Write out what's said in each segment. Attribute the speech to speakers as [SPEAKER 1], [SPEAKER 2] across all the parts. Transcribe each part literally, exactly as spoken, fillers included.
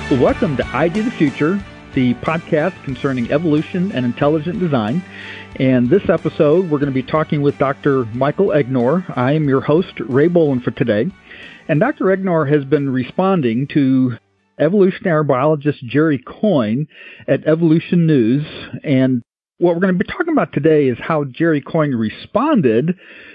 [SPEAKER 1] Welcome to I D the Future, the podcast concerning evolution and intelligent design. And this episode, we're going to be talking with Doctor Michael Egnor. I am your host, Ray Boland, for today. And Doctor Egnor has been responding to evolutionary biologist Jerry Coyne at Evolution News. And what we're going to be talking about today is how Jerry Coyne responded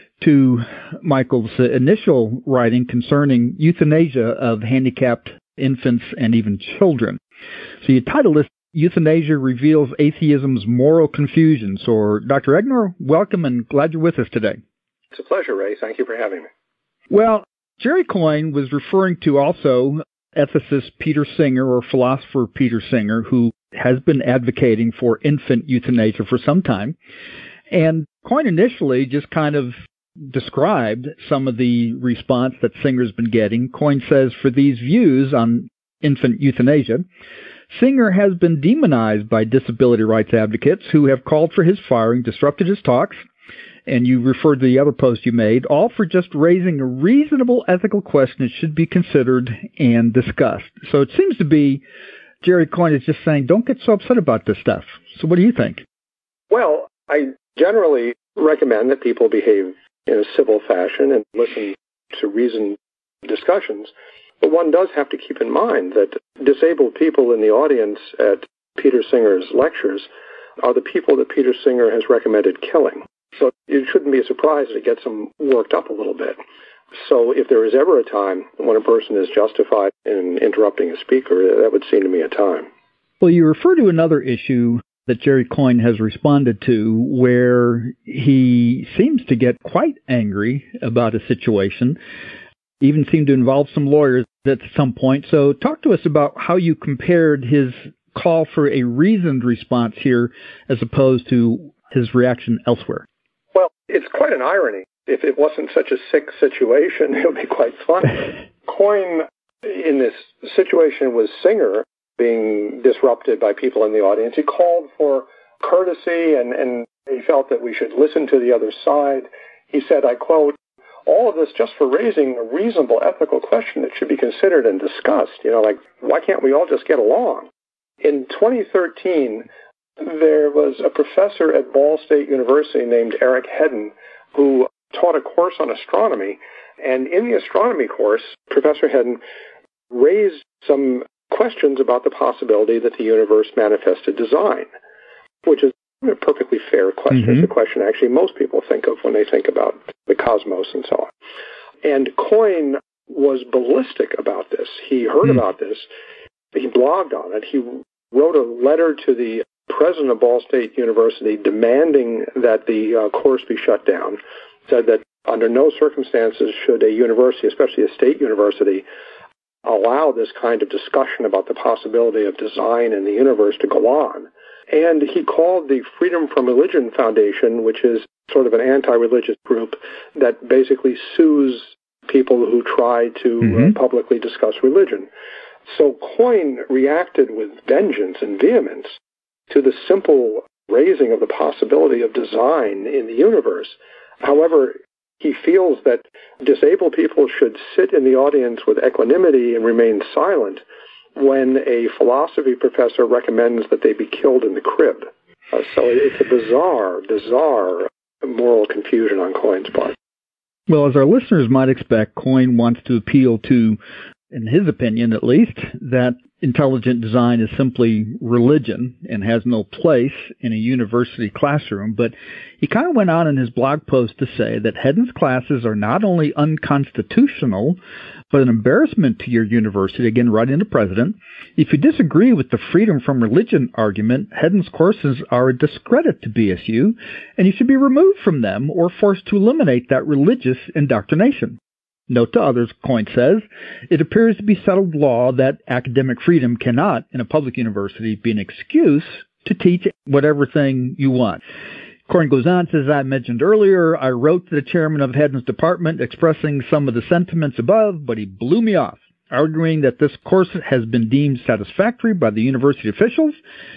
[SPEAKER 1] to Michael's initial writing concerning euthanasia of handicapped infants and even children. So you title this, Euthanasia Reveals Atheism's Moral Confusion. So Doctor Egnor, welcome and glad you're with us today.
[SPEAKER 2] It's a pleasure, Ray. Thank you for having me.
[SPEAKER 1] Well, Jerry Coyne was referring to also ethicist Peter Singer, or philosopher Peter Singer, who has been advocating for infant euthanasia for some time. And Coyne initially just kind of described some of the response that Singer's been getting. Coyne says, for these views on infant euthanasia, Singer has been demonized by disability rights advocates who have called for his firing, disrupted his talks, and you referred to the other post you made, all for just raising a reasonable ethical question that should be considered and discussed. So it seems to be Jerry Coyne is just saying, don't get so upset about this stuff. So what do you think?
[SPEAKER 2] Well, I generally recommend that people behave in a civil fashion and listen to reasoned discussions. But one does have to keep in mind that disabled people in the audience at Peter Singer's lectures are the people that Peter Singer has recommended killing. So it shouldn't be a surprise that it gets them worked up a little bit. So if there is ever a time when a person is justified in interrupting a speaker, that would seem to me a time.
[SPEAKER 1] Well, you refer to another issue that Jerry Coyne has responded to where he seems to get quite angry about a situation, even seemed to involve some lawyers at some point. So talk to us about how you compared his call for a reasoned response here as opposed to his reaction elsewhere.
[SPEAKER 2] Well, it's quite an irony. If it wasn't such a sick situation, it would be quite funny. Coyne, in this situation with Singer being disrupted by people in the audience, he called for courtesy and, and he felt that we should listen to the other side. He said, I quote, all of this just for raising a reasonable ethical question that should be considered and discussed. You know, like, why can't we all just get along? In twenty thirteen, there was a professor at Ball State University named Eric Hedden who taught a course on astronomy. And in the astronomy course, Professor Hedden raised some questions about the possibility that the universe manifested design, which is a perfectly fair question.
[SPEAKER 1] Mm-hmm.
[SPEAKER 2] It's a question actually most people think of when they think about the cosmos and so on. And Coyne was ballistic about this. He heard mm-hmm. about this. He blogged on it. He wrote a letter to the president of Ball State University demanding that the uh, course be shut down, said that under no circumstances should a university, especially a state university, allow this kind of discussion about the possibility of design in the universe to go on. And he called the Freedom from Religion Foundation, which is sort of an anti-religious group that basically sues people who try to mm-hmm. uh, publicly discuss religion. So Coyne reacted with vengeance and vehemence to the simple raising of the possibility of design in the universe. However, he feels that disabled people should sit in the audience with equanimity and remain silent when a philosophy professor recommends that they be killed in the crib. Uh, so it's a bizarre, bizarre moral confusion on Coyne's part.
[SPEAKER 1] Well, as our listeners might expect, Coyne wants to appeal to, in his opinion at least, that intelligent design is simply religion and has no place in a university classroom. But he kind of went on in his blog post to say that Hedden's classes are not only unconstitutional, but an embarrassment to your university, again, writing to the president. If you disagree with the freedom from religion argument, Hedden's courses are a discredit to B S U, and you should be removed from them or forced to eliminate that religious indoctrination. Note to others, Coyne says, it appears to be settled law that academic freedom cannot, in a public university, be an excuse to teach whatever thing you want. Coyne goes on, says, as I mentioned earlier, I wrote to the chairman of Hedden's department expressing some of the sentiments above, but he blew me off, arguing that this course has been deemed satisfactory by the university officials,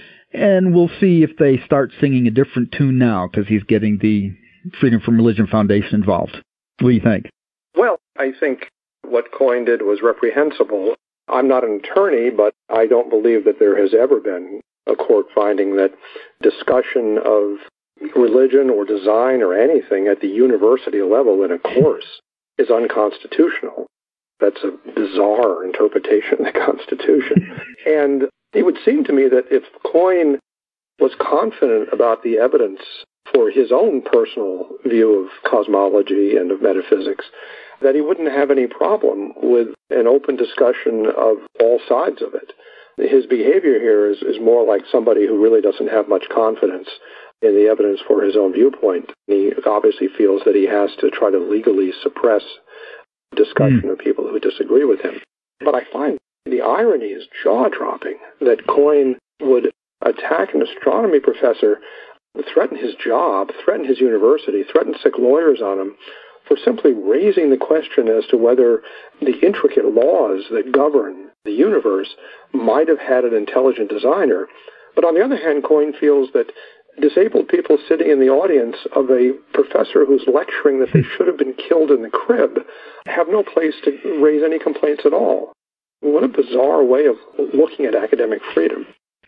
[SPEAKER 1] and we'll see if they start singing a different tune now, because he's getting the Freedom from Religion Foundation involved. What do you think?
[SPEAKER 2] Well, I think what Coyne did was reprehensible. I'm not an attorney, but I don't believe that there has ever been a court finding that discussion of religion or design or anything at the university level in a course is unconstitutional. That's a bizarre interpretation of the Constitution. And it would seem to me that if Coyne was confident about the evidence for his own personal view of cosmology and of metaphysics, that he wouldn't have any problem with an open discussion of all sides of it. His behavior here is, is more like somebody who really doesn't have much confidence in the evidence for his own viewpoint. He obviously feels that he has to try to legally suppress discussion mm. of people who disagree with him. But I find the irony is jaw-dropping that Coyne would attack an astronomy professor, threaten his job, threaten his university, threaten sick lawyers on him for simply raising the question as to whether the intricate laws that govern the universe might have had an intelligent designer. But on the other hand, Coyne feels that disabled people sitting in the audience of a professor who's lecturing that they should have been killed in the crib have no place to raise any complaints at all. What a bizarre way of looking at academic freedom.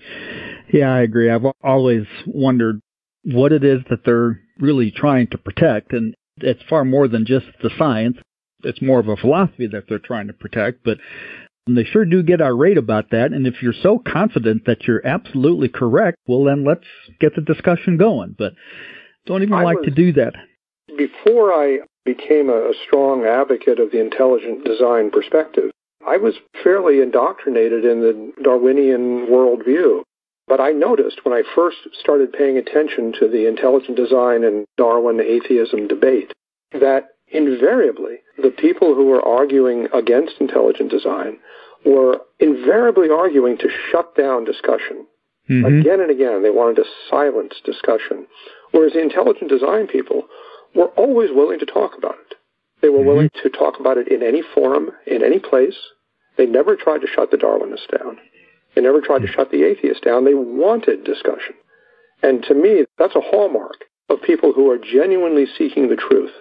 [SPEAKER 1] Yeah, I agree. I've always wondered what it is that they're really trying to protect, and it's far more than just the science. It's more of a philosophy that they're trying to protect, but they sure do get irate about that. And if you're so confident that you're absolutely correct, well, then let's get the discussion going. But don't even I like was, to do that.
[SPEAKER 2] Before I became a strong advocate of the intelligent design perspective, I was fairly indoctrinated in the Darwinian worldview. But I noticed when I first started paying attention to the intelligent design and Darwin atheism debate that invariably the people who were arguing against intelligent design were invariably arguing to shut down discussion. Mm-hmm. Again and again, they wanted to silence discussion. Whereas the intelligent design people were always willing to talk about it. They were mm-hmm. willing to talk about it in any forum, in any place. They never tried to shut the Darwinists down. They never tried to shut the atheists down. They wanted discussion. And to me, that's a hallmark of people who are genuinely seeking the truth.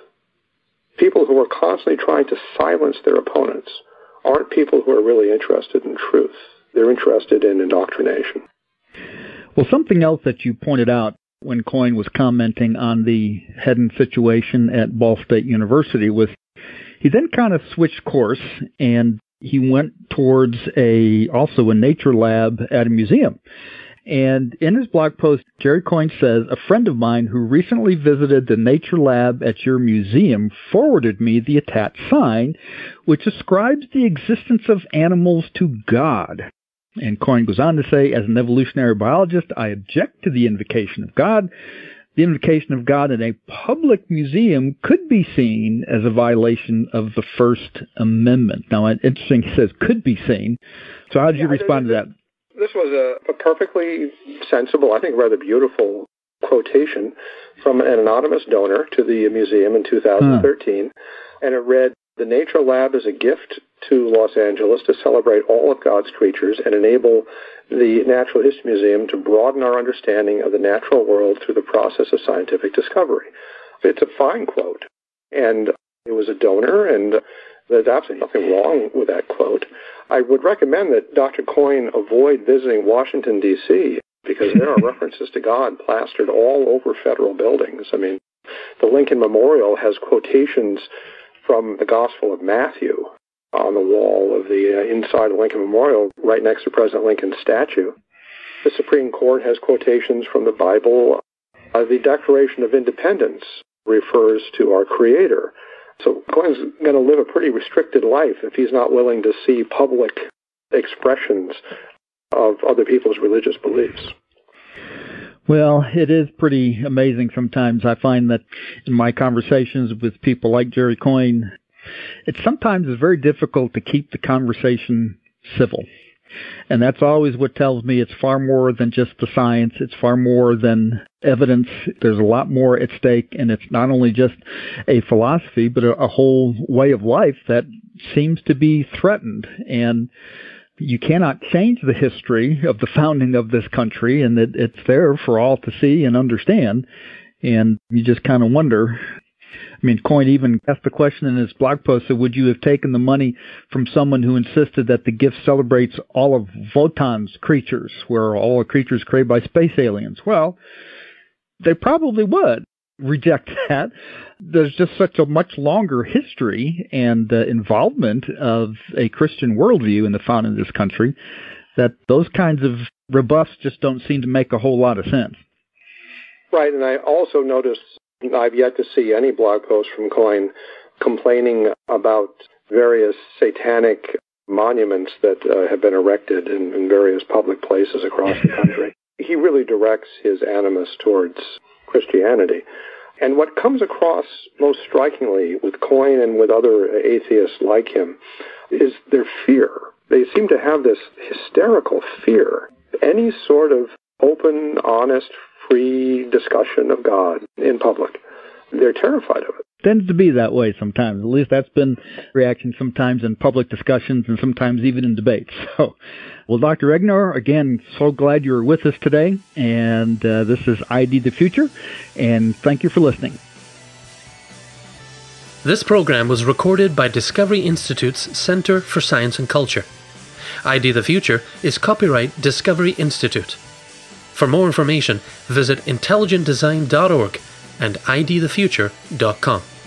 [SPEAKER 2] People who are constantly trying to silence their opponents aren't people who are really interested in truth. They're interested in indoctrination.
[SPEAKER 1] Well, something else that you pointed out when Coyne was commenting on the Hedden situation at Ball State University was he then kind of switched course and he went towards a also a nature lab at a museum. And in his blog post, Jerry Coyne says, a friend of mine who recently visited the nature lab at your museum forwarded me the attached sign, which ascribes the existence of animals to God. And Coyne goes on to say, as an evolutionary biologist, I object to the invocation of God. The invocation of God in a public museum could be seen as a violation of the First Amendment. Now, interesting, he says could be seen. So how did you yeah, respond to that?
[SPEAKER 2] This was a, a perfectly sensible, I think rather beautiful quotation from an anonymous donor to the museum in two thousand thirteen. Huh. And it read, the Nature Lab is a gift to Los Angeles to celebrate all of God's creatures and enable the Natural History Museum to broaden our understanding of the natural world through the process of scientific discovery. It's a fine quote. And it was a donor, and there's absolutely nothing wrong with that quote. I would recommend that Doctor Coyne avoid visiting Washington, D C, because there are references to God plastered all over federal buildings. I mean, the Lincoln Memorial has quotations from the Gospel of Matthew on the wall of the uh, inside of Lincoln Memorial, right next to President Lincoln's statue. The Supreme Court has quotations from the Bible. Uh, the Declaration of Independence refers to our Creator. So Coyne's going to live a pretty restricted life if he's not willing to see public expressions of other people's religious beliefs.
[SPEAKER 1] Well, it is pretty amazing sometimes. I find that in my conversations with people like Jerry Coyne, it sometimes is very difficult to keep the conversation civil. And that's always what tells me it's far more than just the science. It's far more than evidence. There's a lot more at stake, and it's not only just a philosophy, but a, a whole way of life that seems to be threatened. And you cannot change the history of the founding of this country, and it, it's there for all to see and understand. And you just kind of wonder, I mean, Coyne even asked the question in his blog post, so would you have taken the money from someone who insisted that the gift celebrates all of Wotan's creatures, where all the creatures created by space aliens? Well, they probably would reject that. There's just such a much longer history and uh, involvement of a Christian worldview in the founding of this country that those kinds of rebuffs just don't seem to make a whole lot of sense.
[SPEAKER 2] Right, and I also noticed I've yet to see any blog post from Coyne complaining about various satanic monuments that uh, have been erected in, in various public places across the country. He really directs his animus towards Christianity. And what comes across most strikingly with Coyne and with other atheists like him is their fear. They seem to have this hysterical fear. Any sort of open, honest, free discussion of God in public, they're terrified of it.
[SPEAKER 1] Tends to be that way sometimes. At least that's been reaction sometimes in public discussions and sometimes even in debates. So, well, Doctor Regner, again, so glad you were with us today. And uh, this is I D the Future, and thank you for listening.
[SPEAKER 3] This program was recorded by Discovery Institute's Center for Science and Culture. I D the Future is copyright Discovery Institute. For more information, visit intelligent design dot org and I D the future dot com.